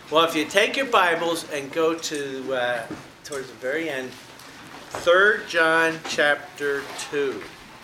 Well, if you take your Bibles and go to towards the very end, 3 John chapter 2.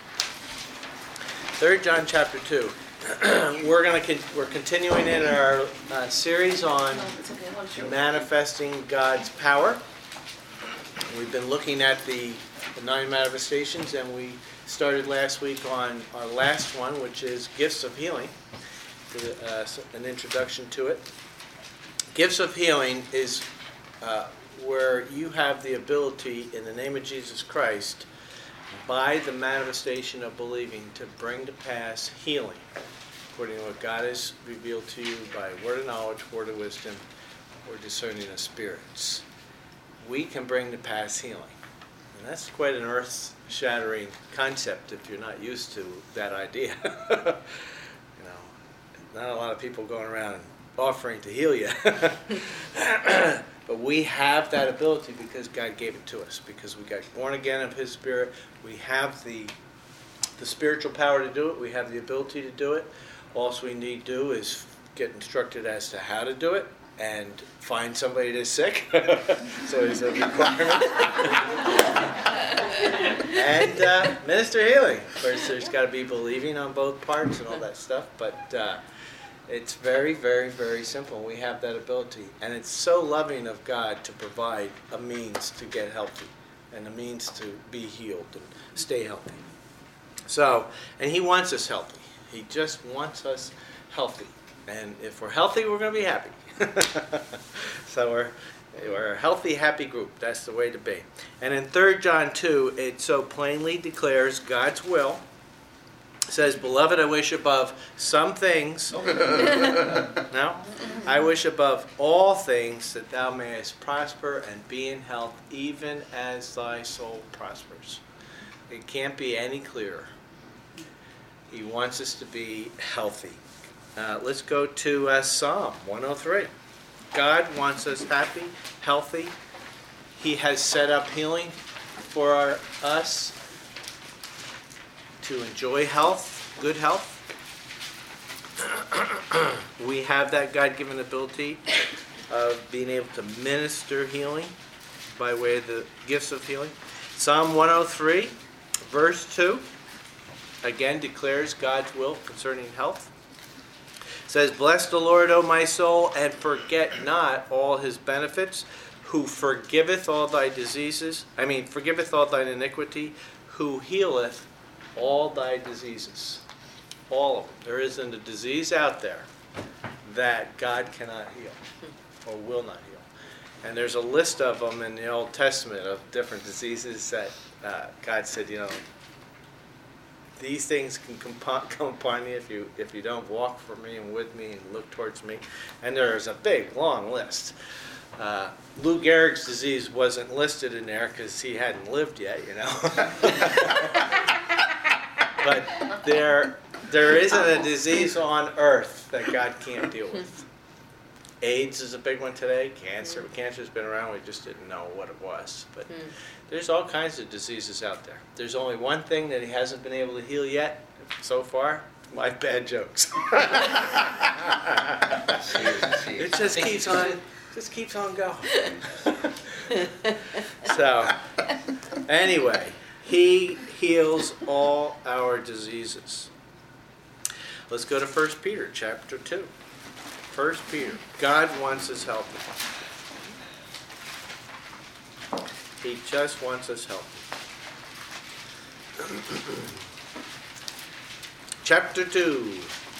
3 John chapter 2. We're continuing in our series on manifesting God's power. We've been looking at the 9 manifestations, and we started last week on our last one, which is gifts of healing. An introduction to it. Gifts of healing is where you have the ability, in the name of Jesus Christ, by the manifestation of believing, to bring to pass healing, according to what God has revealed to you by word of knowledge, word of wisdom, or discerning of spirits. We can bring to pass healing. And that's quite an earth-shattering concept if you're not used to that idea. Not a lot of people going around offering to heal you. But we have that ability because God gave it to us, because we got born again of His Spirit. We have the spiritual power to do it. We have the ability to do it. All we need to do is get instructed as to how to do it and find somebody that's sick. So it's a requirement. And minister healing. Of course, there's got to be believing on both parts and all that stuff, but it's very, very, very simple. We have that ability. And it's so loving of God to provide a means to get healthy and a means to be healed and stay healthy. So, and He wants us healthy. He just wants us healthy. And if we're healthy, we're going to be happy. So we're a healthy, happy group. That's the way to be. And in 3 John 2, it so plainly declares God's will. It says, "Beloved, I wish above some things." No? "I wish above all things that thou mayest prosper and be in health, even as thy soul prospers." It can't be any clearer. He wants us to be healthy. Let's go to Psalm 103. God wants us happy, healthy. He has set up healing for us to enjoy health, good health. We have that God-given ability of being able to minister healing by way of the gifts of healing. Psalm 103, verse 2, again declares God's will concerning health. It says, "Bless the Lord, O my soul, and forget not all His benefits, who forgiveth all thy forgiveth all thine iniquity, who healeth all thy diseases." All of them. There isn't a disease out there that God cannot heal or will not heal. And there's a list of them in the Old Testament of different diseases that God said, these things can come upon you if you don't walk for me and with me and look towards me. And there's a big, long list. Lou Gehrig's disease wasn't listed in there because he hadn't lived yet, But there isn't a disease on earth that God can't deal with. AIDS is a big one today. Cancer's been around. We just didn't know what it was. But there's all kinds of diseases out there. There's only one thing that He hasn't been able to heal yet so far: my bad jokes. It just keeps on going. So, anyway, He heals all our diseases. Let's go to 1 Peter chapter 2. 1 Peter. God wants us healthy. He just wants us healthy. Chapter 2.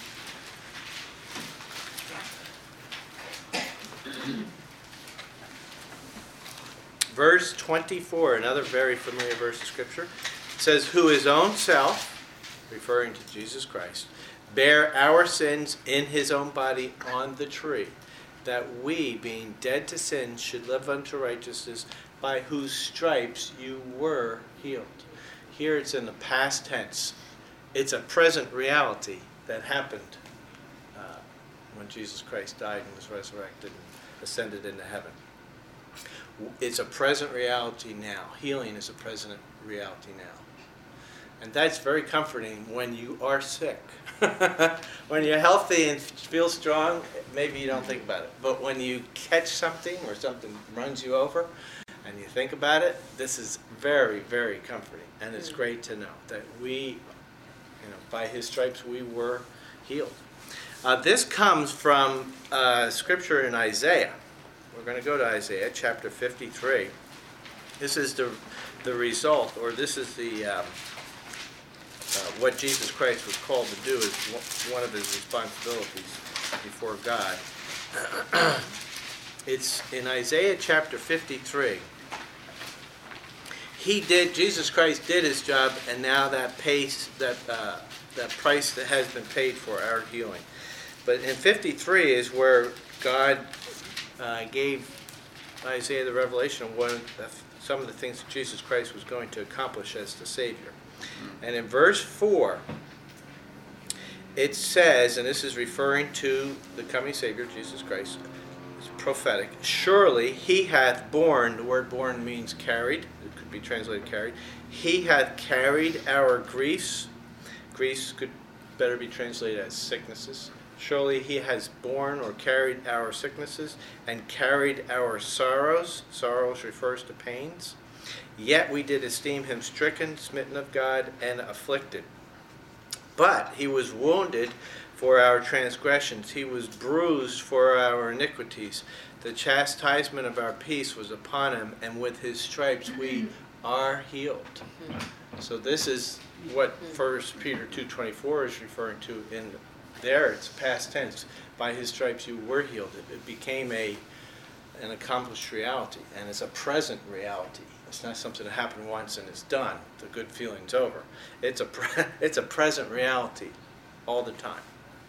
Verse 24, another very familiar verse of Scripture. It says, "Who His own self," referring to Jesus Christ, "bare our sins in His own body on the tree, that we, being dead to sin, should live unto righteousness, by whose stripes you were healed." Here it's in the past tense. It's a present reality that happened when Jesus Christ died and was resurrected and ascended into heaven. It's a present reality now. Healing is a present reality now. And that's very comforting when you are sick. When you're healthy and feel strong, maybe you don't think about it. But when you catch something or something runs you over and you think about it, this is very, very comforting. And it's great to know that we, by his stripes we were healed. This comes from scripture in Isaiah. We're going to go to Isaiah chapter 53. This is the result, or this is the what Jesus Christ was called to do is one of his responsibilities before God. It's in Isaiah chapter 53. Jesus Christ did his job, and now that price that has been paid for our healing. But in 53 is where God gave Isaiah the revelation of some of the things that Jesus Christ was going to accomplish as the Savior. And in verse 4, it says, and this is referring to the coming Savior, Jesus Christ, it's prophetic, surely he hath borne, the word borne means carried, it could be translated carried, he hath carried our griefs. Griefs could better be translated as sicknesses. Surely he has borne or carried our sicknesses and carried our sorrows. Sorrows refers to pains. Yet we did esteem him stricken, smitten of God, and afflicted. But he was wounded for our transgressions. He was bruised for our iniquities. The chastisement of our peace was upon him, and with his stripes we are healed. So this is what 1 Peter 2:24 is referring to in there. It's past tense. By his stripes you were healed. It became an accomplished reality, and it's a present reality. It's not something that happened once and it's done. The good feeling's over. It's a present reality all the time.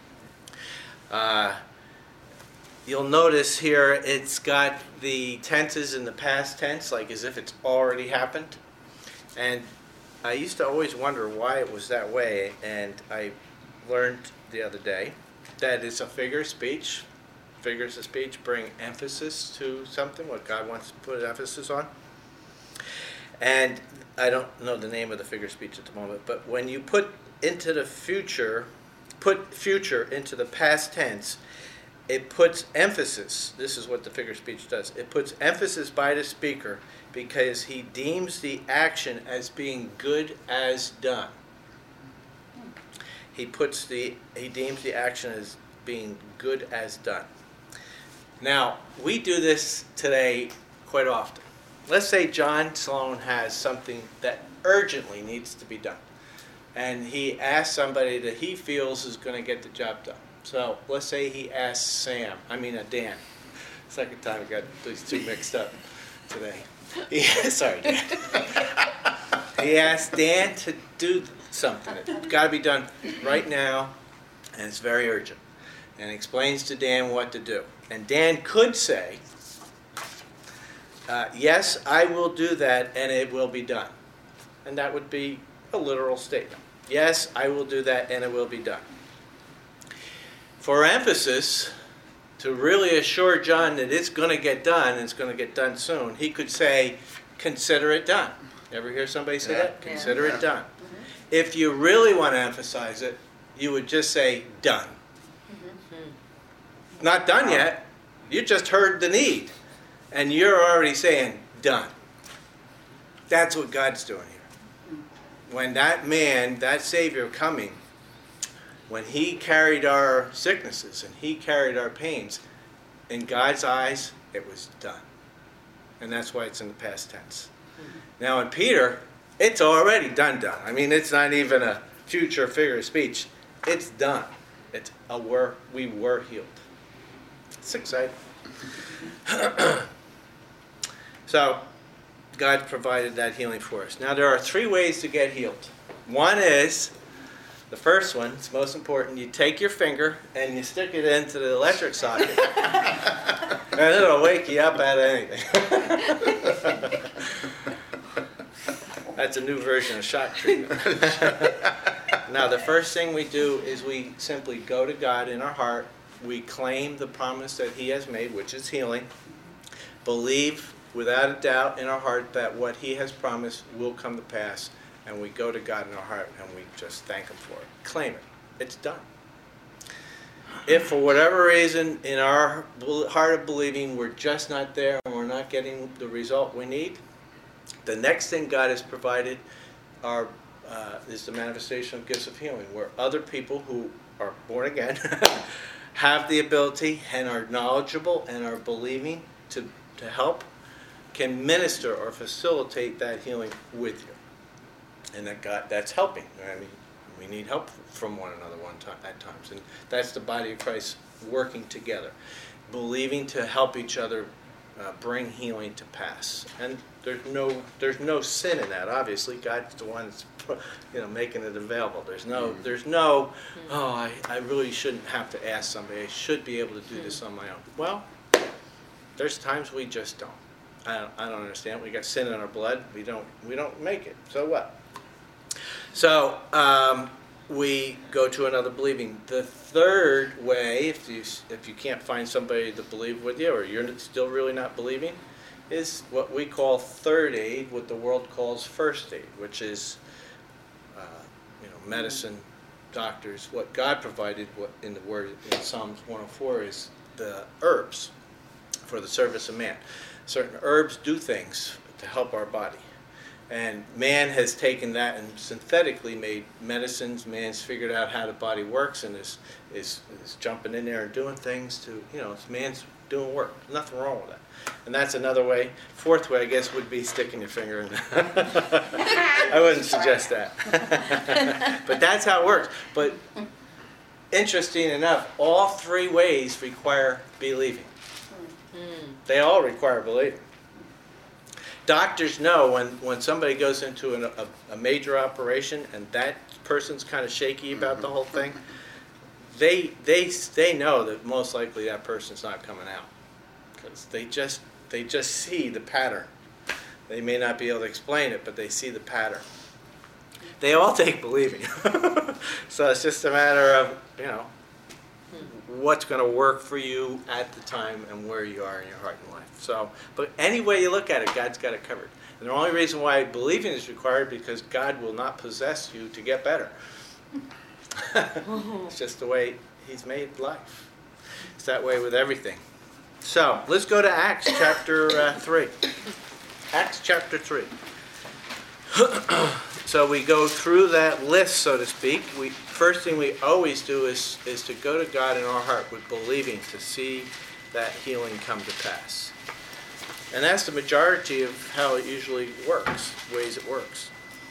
You'll notice here it's got the tenses in the past tense, like as if it's already happened. And I used to always wonder why it was that way, and I learned the other day that it's a figure of speech. Figures of speech bring emphasis to something, what God wants to put emphasis on. And I don't know the name of the figure of speech at the moment, but when you put future into the past tense, it puts emphasis. This is what the figure of speech does. It puts emphasis by the speaker because he deems the action as being good as done. He deems the action as being good as done. Now, we do this today quite often. Let's say John Sloan has something that urgently needs to be done. And he asks somebody that he feels is going to get the job done. So let's say he asks Dan. Second time I got these two mixed up today. Sorry, Dan. He asked Dan to do something. It's got to be done right now, and it's very urgent. And explains to Dan what to do. And Dan could say, yes, I will do that, and it will be done. And that would be a literal statement. Yes, I will do that, and it will be done. For emphasis, to really assure John that it's going to get done, and it's going to get done soon, he could say, consider it done. Ever hear somebody say that? Consider it done. Mm-hmm. If you really want to emphasize it, you would just say, done. Mm-hmm. Not done yet. You just heard the need. And you're already saying, done. That's what God's doing here. When that man, that Savior coming, when he carried our sicknesses and he carried our pains, in God's eyes, it was done. And that's why it's in the past tense. Mm-hmm. Now in Peter, it's already done. I mean, it's not even a future figure of speech. It's done. We were healed. It's exciting. So, God provided that healing for us. Now, there are 3 ways to get healed. One is, the first one, it's most important, you take your finger and you stick it into the electric socket. And it'll wake you up out of anything. That's a new version of shock treatment. Now, the first thing we do is we simply go to God in our heart. We claim the promise that He has made, which is healing. Believe without a doubt in our heart that what He has promised will come to pass. and we go to God in our heart and we just thank Him for it. Claim it. It's done. If for whatever reason in our heart of believing we're just not there and we're not getting the result we need, the next thing God has provided is the manifestation of gifts of healing, where other people who are born again have the ability and are knowledgeable and are believing to help, can minister or facilitate that healing with you. And that's helping. I mean, we need help from one another at times. And that's the body of Christ working together, believing to help each other bring healing to pass. And there's no sin in that. Obviously, God's the one that's making it available. There's no I really shouldn't have to ask somebody. I should be able to do this on my own. Well, there's times we just don't. I don't understand. We got sin in our blood. We don't make it. So what? So we go to another believing. The third way, if you can't find somebody to believe with you, or you're still really not believing, is what we call third aid, what the world calls first aid, which is medicine, doctors. What God provided, what in the Word in Psalms 104 is the herbs for the service of man. Certain herbs do things to help our body. And man has taken that and synthetically made medicines. Man's figured out how the body works and is jumping in there and doing things to, man's doing work. Nothing wrong with that. And that's another way. Fourth way, I guess, would be sticking your finger in. I wouldn't suggest that. But that's how it works. But interesting enough, all three ways require believing. They all require believing. Doctors know when somebody goes into a major operation and that person's kind of shaky about the whole thing, they know that most likely that person's not coming out, because they just see the pattern. They may not be able to explain it, but they see the pattern. They all take believing. So it's just a matter of what's going to work for you at the time and where you are in your heart and life. So, but any way you look at it, God's got it covered. And the only reason why believing is required because God will not possess you to get better. It's just the way He's made life. It's that way with everything. So, let's go to Acts chapter 3. Acts chapter 3. So we go through that list, so to speak. First thing we always do is to go to God in our heart with believing to see that healing come to pass. And that's the majority of how it usually works, ways it works.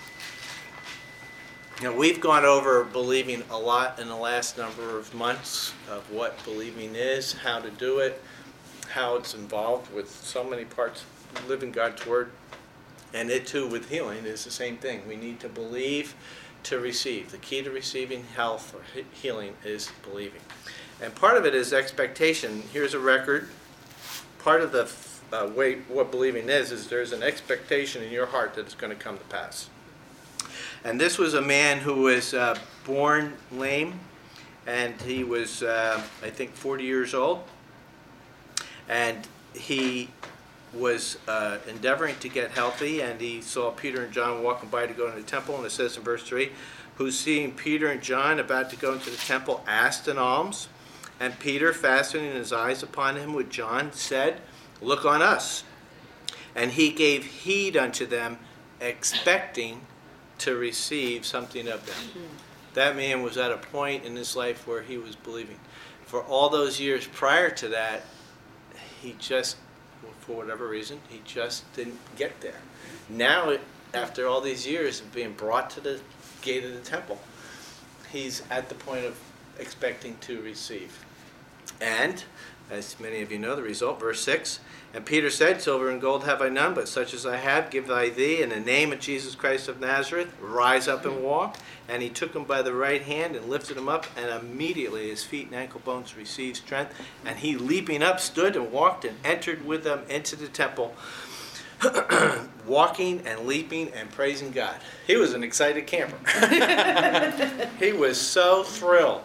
We've gone over believing a lot in the last number of months of what believing is, how to do it, how it's involved with so many parts of living God's Word. And it too with healing is the same thing. We need to believe to receive. The key to receiving health or healing is believing. And part of it is expectation. Here's a record. Part of the way what believing is there's an expectation in your heart that it's going to come to pass. And this was a man who was born lame, and he was, I think, 40 years old. And he was endeavoring to get healthy, and he saw Peter and John walking by to go into the temple, and it says in verse 3, who seeing Peter and John about to go into the temple asked an alms, and Peter, fastening his eyes upon him with John, said, look on us. And he gave heed unto them, expecting to receive something of them. That man was at a point in his life where he was believing. For all those years prior to that, he just, for whatever reason, he just didn't get there. Now, after all these years of being brought to the gate of the temple, he's at the point of expecting to receive. And, as many of you know, the result, verse 6, and Peter said, silver and gold have I none, but such as I have give I thee. In the name of Jesus Christ of Nazareth, rise up and walk. And he took him by the right hand and lifted him up, and immediately his feet and ankle bones received strength. And he, leaping up, stood and walked and entered with them into the temple, walking and leaping and praising God. He was an excited camper. He was so thrilled.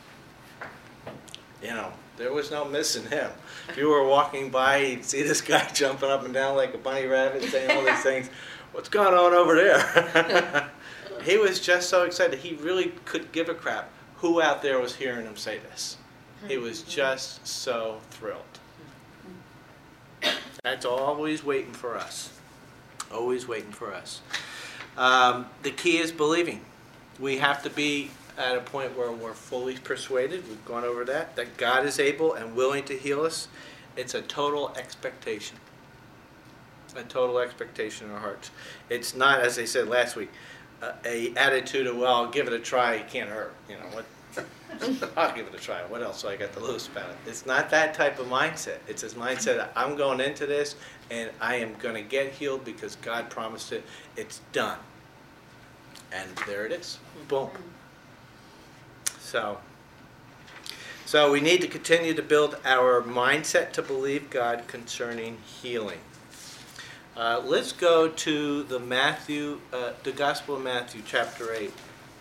There was no missing him. If you were walking by, you'd see this guy jumping up and down like a bunny rabbit, saying all these things. what's going on over there? He was just so excited. He really could give a crap who out there was hearing him say this. He was just so thrilled. That's always waiting for us. Always waiting for us. The key is believing. We have to be at a point where we're fully persuaded, we've gone over that God is able and willing to heal us. It's a total expectation. A total expectation in our hearts. It's not, as I said last week, a attitude of, well, I'll give it a try, it can't hurt. You know, what? I'll give it a try. What else do I got to lose about it? It's not that type of mindset. It's this mindset that I'm going into this and I am going to get healed because God promised it. It's done. And there it is. Boom. So we need to continue to build our mindset to believe God concerning healing. Let's go to the Gospel of Matthew, chapter 8.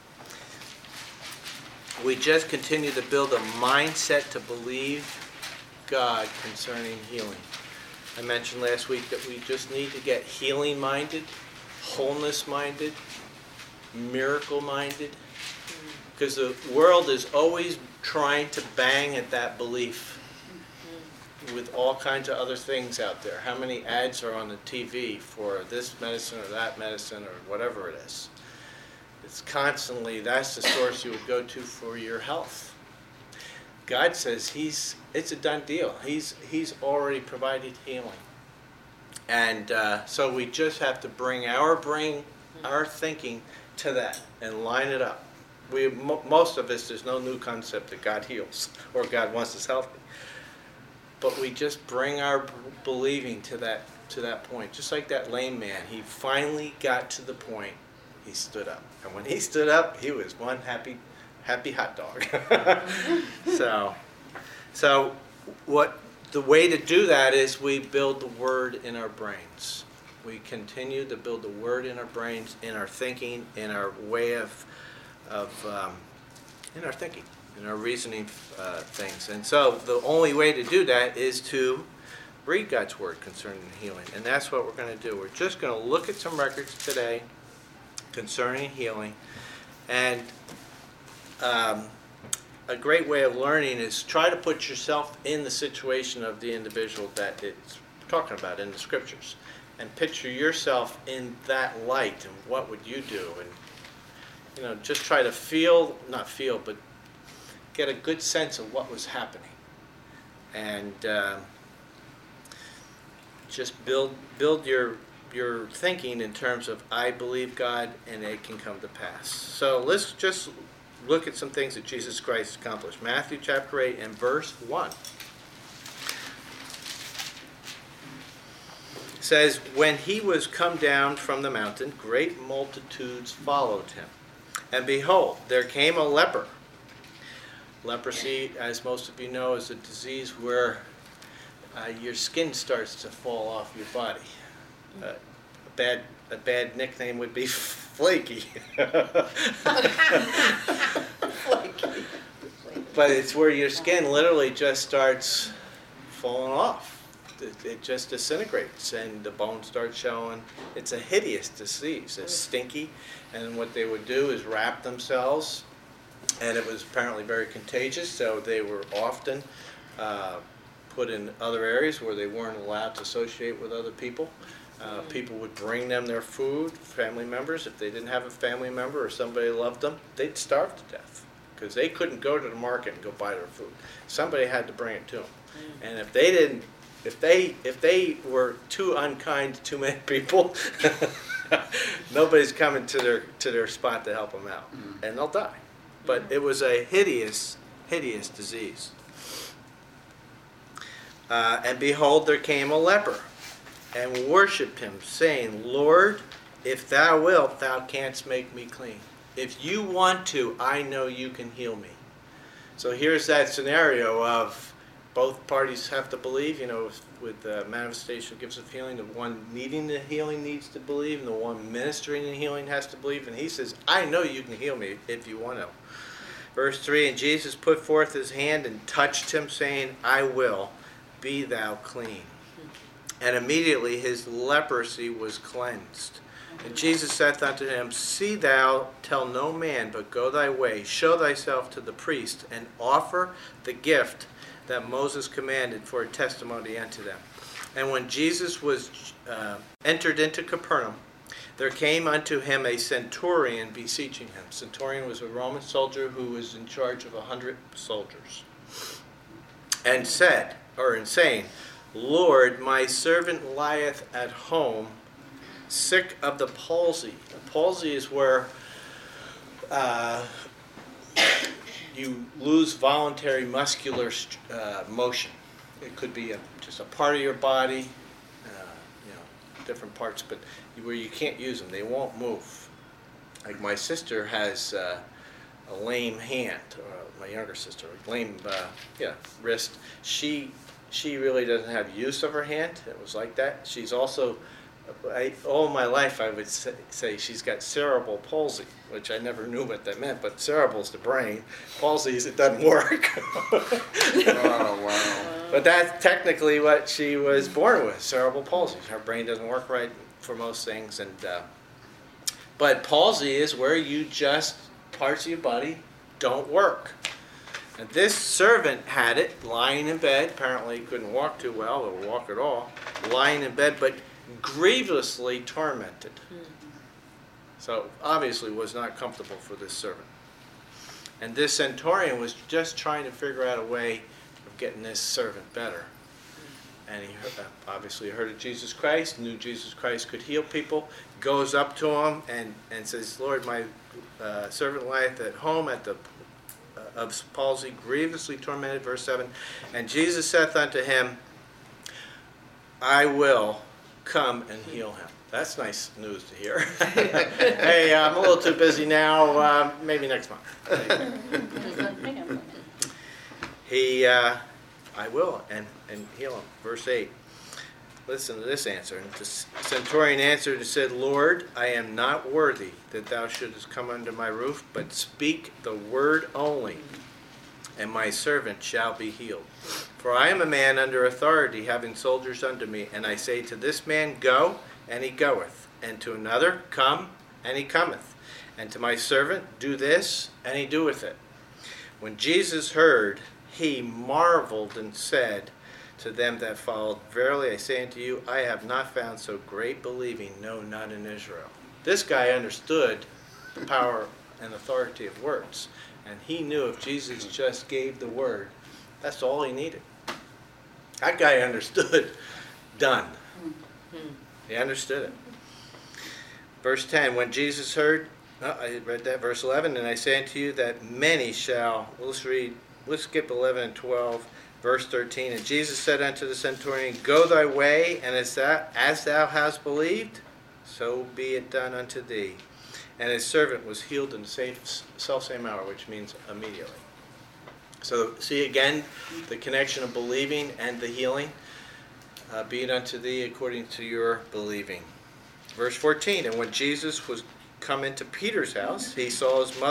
We just continue to build a mindset to believe God concerning healing. I mentioned last week that we just need to get healing-minded, wholeness-minded, miracle-minded, because the world is always trying to bang at that belief with all kinds of other things out there. How many ads are on the TV for this medicine or that medicine or whatever it is? It's constantly, that's the source you would go to for your health. God says it's a done deal. He's already provided healing. And so we just have to bring our brain, our thinking to that and line it up. Most of us, there's no new concept that God heals or God wants us healthy. But we just bring our believing to that point. Just like that lame man, he finally got to the point. He stood up, and when he stood up, he was one happy hot dog. So what the way to do that is we build the Word in our brains. We continue to build the Word in our brains, in our thinking, in our way of in our thinking, in our reasoning things. And so the only way to do that is to read God's Word concerning healing. And that's what we're going to do. We're just going to look at some records today concerning healing. And a great way of learning is try to put yourself in the situation of the individual that it's talking about in the Scriptures. And picture yourself in that light, and what would you do? And just try to but get a good sense of what was happening. And just build your thinking in terms of, I believe God and it can come to pass. So let's just look at some things that Jesus Christ accomplished. Matthew chapter 8 and verse 1. It says, when he was come down from the mountain, great multitudes followed him. And behold, there came a leper. Leprosy, as most of you know, is a disease where your skin starts to fall off your body. A bad nickname would be flaky. Flaky. But it's where your skin literally just starts falling off. It just disintegrates and the bones start showing. It's a hideous disease. It's stinky. And what they would do is wrap themselves. And it was apparently very contagious, so they were often put in other areas where they weren't allowed to associate with other people. People would bring them their food, family members. If they didn't have a family member or somebody loved them, they'd starve to death because they couldn't go to the market and go buy their food. Somebody had to bring it to them. And if they didn't, if they were too unkind to too many people, nobody's coming to their spot to help them out, and they'll die. But it was a hideous disease. And behold, there came a leper, and worshipped him, saying, Lord, if thou wilt, thou canst make me clean. If you want to, I know you can heal me. So here's that scenario of both parties have to believe, with the manifestation of gifts of healing, the one needing the healing needs to believe, and the one ministering the healing has to believe. And he says, I know you can heal me if you want to. Verse 3, and Jesus put forth his hand and touched him, saying, I will, be thou clean. And immediately his leprosy was cleansed. And Jesus saith unto him, See thou tell no man, but go thy way, show thyself to the priest, and offer the gift that Moses commanded for a testimony unto them. And when Jesus was entered into Capernaum, there came unto him a centurion beseeching him. Centurion was a Roman soldier who was in charge of 100 soldiers. And said, or in saying, Lord, my servant lieth at home, sick of the palsy. The palsy is where you lose voluntary muscular motion. It could be just a part of your body, different parts, but where you can't use them. They won't move. Like my sister has a lame hand, or my younger sister, lame wrist. She really doesn't have use of her hand. It was like that. She's also, all my life I would say she's got cerebral palsy, which I never knew what that meant, but cerebral's the brain. Palsy is it doesn't work. Oh, wow. But that's technically what she was born with, cerebral palsy. Her brain doesn't work right for most things. But palsy is where you just, parts of your body don't work. And this servant had it, lying in bed. Apparently he couldn't walk too well or walk at all. Lying in bed, but grievously tormented. So obviously was not comfortable for this servant. And this centurion was just trying to figure out a way of getting this servant better. And he obviously heard of Jesus Christ, knew Jesus Christ could heal people, goes up to him and says, Lord, my servant lieth at home of palsy, grievously tormented, verse 7. And Jesus saith unto him, I will come and heal him. That's nice news to hear. Hey, I'm a little too busy now. Maybe next month. I will and heal him. Verse 8. Listen to this answer. And the centurion answered and said, Lord, I am not worthy that thou shouldest come under my roof, but speak the word only, and my servant shall be healed. For I am a man under authority, having soldiers under me, and I say to this man, Go, and he goeth, and to another, Come, and he cometh, and to my servant, Do this, and he doeth it. When Jesus heard, he marveled and said to them that followed, Verily I say unto you, I have not found so great believing, no, not in Israel. This guy understood the power and authority of words. And he knew if Jesus just gave the word, that's all he needed. That guy understood. Done. He understood it. Verse 10, when Jesus heard, I read that, verse 11, and I say unto you that many shall, let's skip 11 and 12, verse 13. And Jesus said unto the centurion, Go thy way, and as thou hast believed, so be it done unto thee. And his servant was healed in the self-same hour, which means immediately. So see again the connection of believing and the healing. Be it unto thee according to your believing. Verse 14, and when Jesus was come into Peter's house, he saw his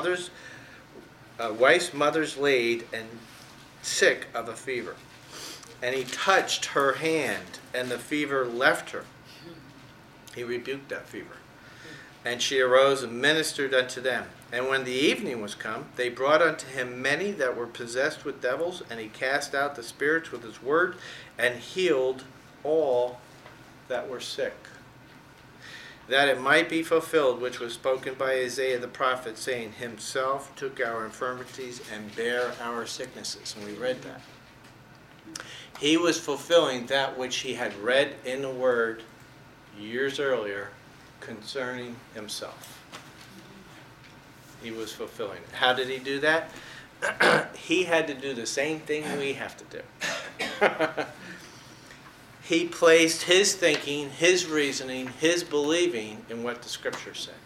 wife's mother's laid and sick of a fever. And he touched her hand, and the fever left her. He rebuked that fever. And she arose and ministered unto them. And when the evening was come, they brought unto him many that were possessed with devils, and he cast out the spirits with his word, and healed all that were sick. That it might be fulfilled, which was spoken by Isaiah the prophet, saying, Himself took our infirmities and bare our sicknesses. And we read that. He was fulfilling that which he had read in the Word years earlier concerning himself. He was fulfilling it. How did he do that? He had to do the same thing we have to do. He placed his thinking, his reasoning, his believing in what the Scriptures say.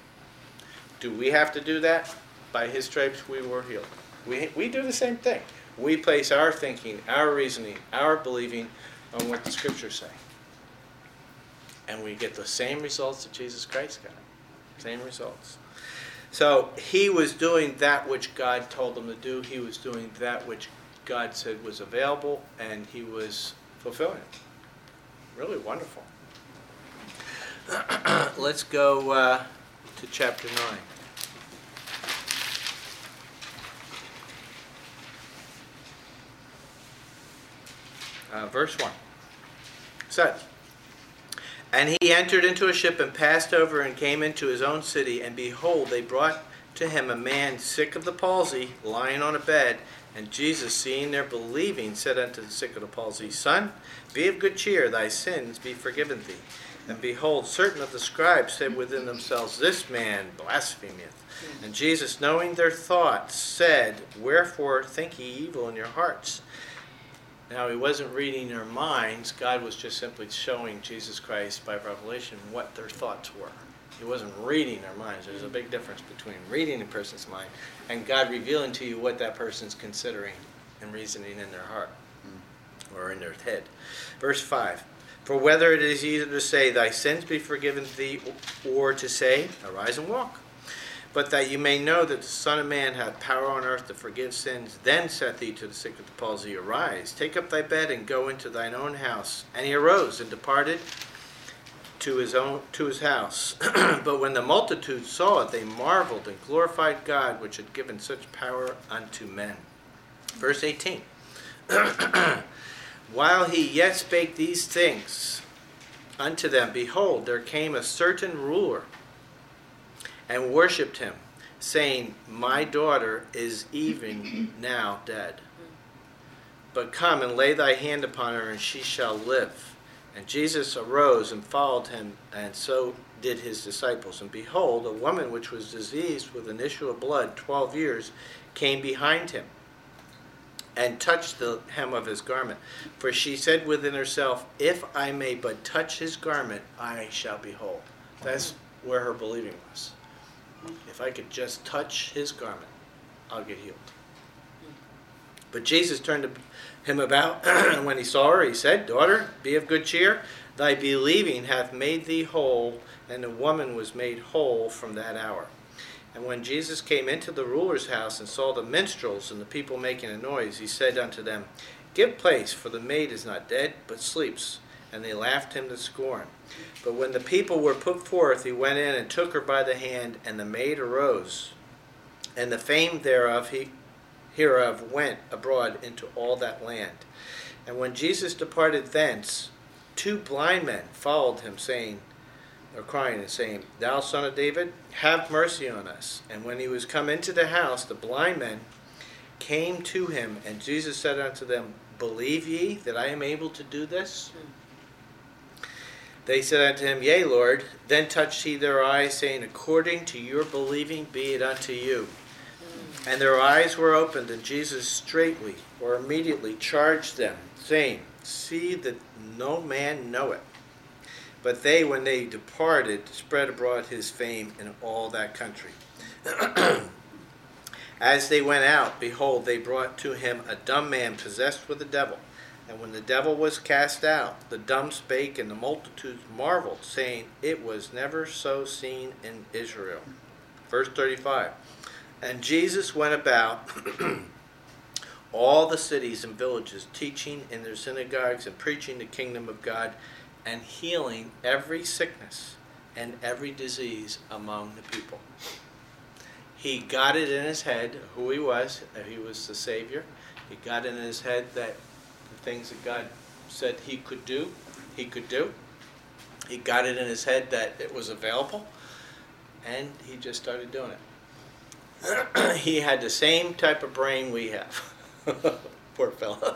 Do we have to do that? By his stripes we were healed. We do the same thing. We place our thinking, our reasoning, our believing on what the Scriptures say. And we get the same results that Jesus Christ got. Same results. So he was doing that which God told him to do. He was doing that which God said was available, and he was fulfilling it. Really wonderful. Let's go to chapter 9. Verse 1. Such. And he entered into a ship and passed over and came into his own city. And behold, they brought to him a man sick of the palsy, lying on a bed. And Jesus, seeing their believing, said unto the sick of the palsy, Son, be of good cheer, thy sins be forgiven thee. And behold, certain of the scribes said within themselves, This man blasphemeth. And Jesus, knowing their thoughts, said, Wherefore think ye evil in your hearts? Now, he wasn't reading their minds. God was just simply showing Jesus Christ by revelation what their thoughts were. He wasn't reading their minds. There's a big difference between reading a person's mind and God revealing to you what that person's considering and reasoning in their heart or in their head. Verse 5. For whether it is either to say, Thy sins be forgiven thee, or to say, Arise and walk. But that you may know that the Son of Man hath power on earth to forgive sins, then saith he to the sick of the palsy, Arise, take up thy bed, and go into thine own house. And he arose and departed to his house. But when the multitude saw it, they marveled and glorified God, which had given such power unto men. Verse 18. While he yet spake these things unto them, behold, there came a certain ruler, and worshipped him, saying, My daughter is even now dead. But come and lay thy hand upon her, and she shall live. And Jesus arose and followed him, and so did his disciples. And behold, a woman which was diseased with an issue of blood 12 years came behind him, and touched the hem of his garment. For she said within herself, If I may but touch his garment, I shall be whole. That's where her believing was. If I could just touch his garment, I'll get healed. But Jesus turned him about, and when he saw her, he said, Daughter, be of good cheer. Thy believing hath made thee whole. And the woman was made whole from that hour. And when Jesus came into the ruler's house and saw the minstrels and the people making a noise, he said unto them, Give place, for the maid is not dead, but sleeps. And they laughed him to scorn. But when the people were put forth, he went in and took her by the hand, and the maid arose. And the fame hereof went abroad into all that land. And when Jesus departed thence, 2 blind men followed him, crying and saying, Thou son of David, have mercy on us. And when he was come into the house, the blind men came to him, and Jesus said unto them, Believe ye that I am able to do this? They said unto him, Yea, Lord. Then touched he their eyes, saying, According to your believing be it unto you. And their eyes were opened, and Jesus straightway or immediately charged them, saying, See that no man know it. But they, when they departed, spread abroad his fame in all that country. As they went out, behold, they brought to him a dumb man possessed with a devil. And when the devil was cast out, the dumb spake, and the multitudes marveled, saying, It was never so seen in Israel. Verse 35. And Jesus went about all the cities and villages, teaching in their synagogues and preaching the kingdom of God, and healing every sickness and every disease among the people. He got it in his head who he was, that he was the Savior. He got it in his head that the things that God said he could do, he could do. He got it in his head that it was available, and he just started doing it. He had the same type of brain we have. Poor fella.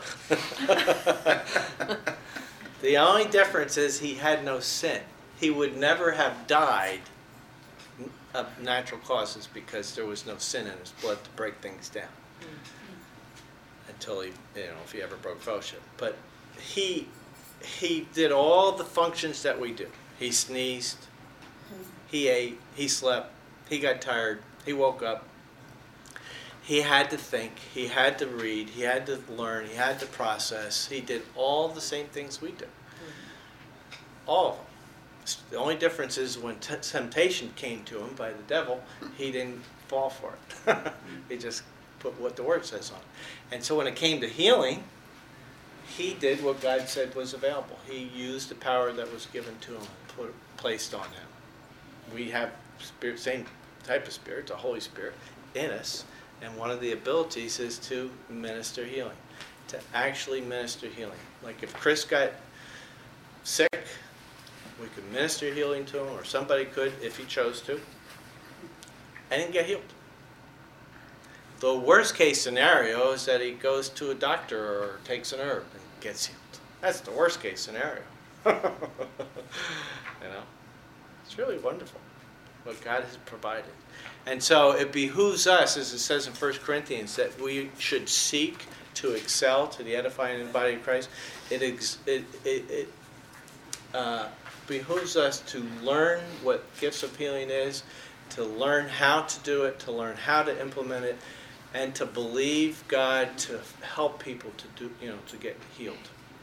The only difference is he had no sin. He would never have died of natural causes because there was no sin in his blood to break things down. Until he, if he ever broke fellowship. But he did all the functions that we do. He sneezed, he ate, he slept, he got tired, he woke up. He had to think, he had to read, he had to learn, he had to process. He did all the same things we do. All of them. The only difference is when temptation came to him by the devil, he didn't fall for it. He just put what the Word says on it. And so when it came to healing, he did what God said was available. He used the power that was given to him and placed on him. We have spirit, same type of spirit, the Holy Spirit, in us, and one of the abilities is to minister healing, to actually minister healing. Like if Chris got sick, we could minister healing to him, or somebody could if he chose to, and he'd get healed. The worst case scenario is that he goes to a doctor or takes an herb and gets healed. That's the worst case scenario. You know, it's really wonderful what God has provided. And so it behooves us, as it says in 1 Corinthians, that we should seek to excel to the edifying of the body of Christ. It behooves us to learn what gifts of healing is, to learn how to do it, to learn how to implement it, and to believe God to help people to do, to get healed.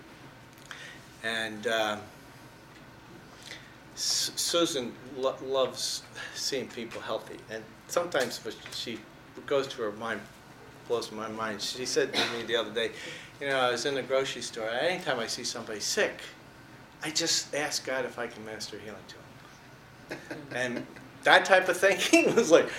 And Susan loves seeing people healthy, and sometimes what she goes to her mind blows my mind. She said to me the other day, I was in the grocery store. Anytime I see somebody sick, I just ask God if I can minister healing to him. And that type of thinking was like,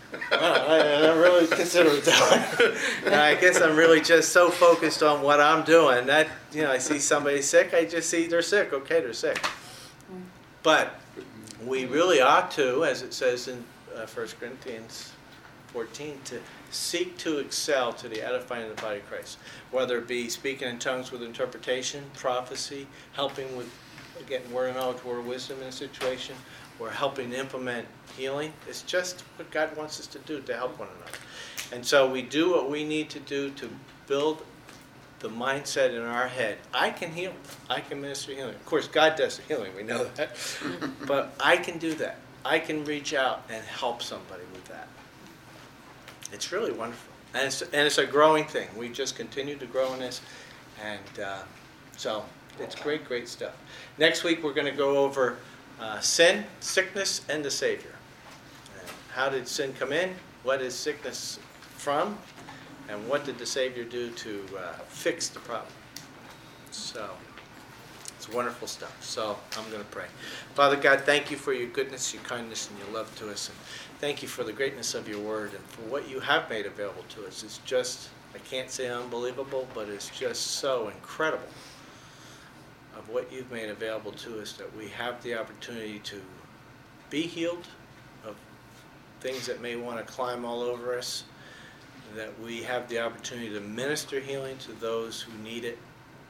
I don't really consider it that. And I guess I'm really just so focused on what I'm doing that, I see somebody sick, I just see they're sick. Okay, they're sick. But we really ought to, as it says in 1 Corinthians 14, to seek to excel to the edifying of the body of Christ. Whether it be speaking in tongues with interpretation, prophecy, helping with getting word of knowledge, word of wisdom in a situation, or helping to implement healing. It's just what God wants us to do to help one another. And so we do what we need to do to build the mindset in our head. I can heal. I can minister healing. Of course, God does the healing. We know that. But I can do that. I can reach out and help somebody with that. It's really wonderful. And it's a growing thing. We just continue to grow in this. And so it's great, great stuff. Next week, we're going to go over sin, sickness, and the Savior. And how did sin come in? What is sickness from? And what did the Savior do to fix the problem? So, it's wonderful stuff. So, I'm going to pray. Father God, thank you for your goodness, your kindness, and your love to us. And thank you for the greatness of your word and for what you have made available to us. It's just, I can't say unbelievable, but it's just so incredible of what you've made available to us, that we have the opportunity to be healed of things that may want to climb all over us, that we have the opportunity to minister healing to those who need it,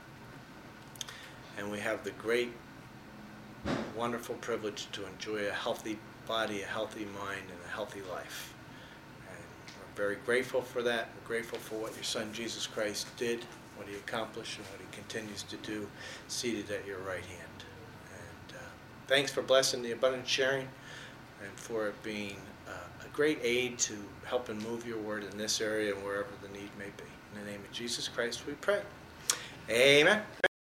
and we have the great, wonderful privilege to enjoy a healthy body, a healthy mind, and a healthy life. And we're very grateful for that. We're grateful for what your Son Jesus Christ did, what he accomplished, and what he continues to do, seated at your right hand. And thanks for blessing the abundant sharing, and for it being a great aid to help and move your word in this area and wherever the need may be. In the name of Jesus Christ we pray. Amen.